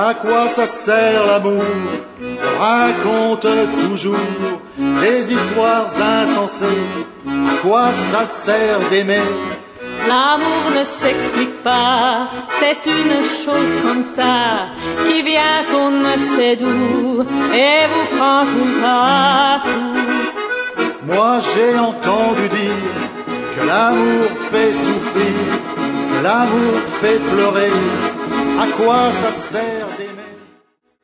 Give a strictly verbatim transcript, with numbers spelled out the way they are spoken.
À quoi ça sert l'amour? On raconte toujours des histoires insensées. À quoi ça sert d'aimer? L'amour ne s'explique pas, c'est une chose comme ça, qui vient on ne sait d'où, et vous prend tout à coup. Moi j'ai entendu dire que l'amour fait souffrir, que l'amour fait pleurer. À quoi ça sert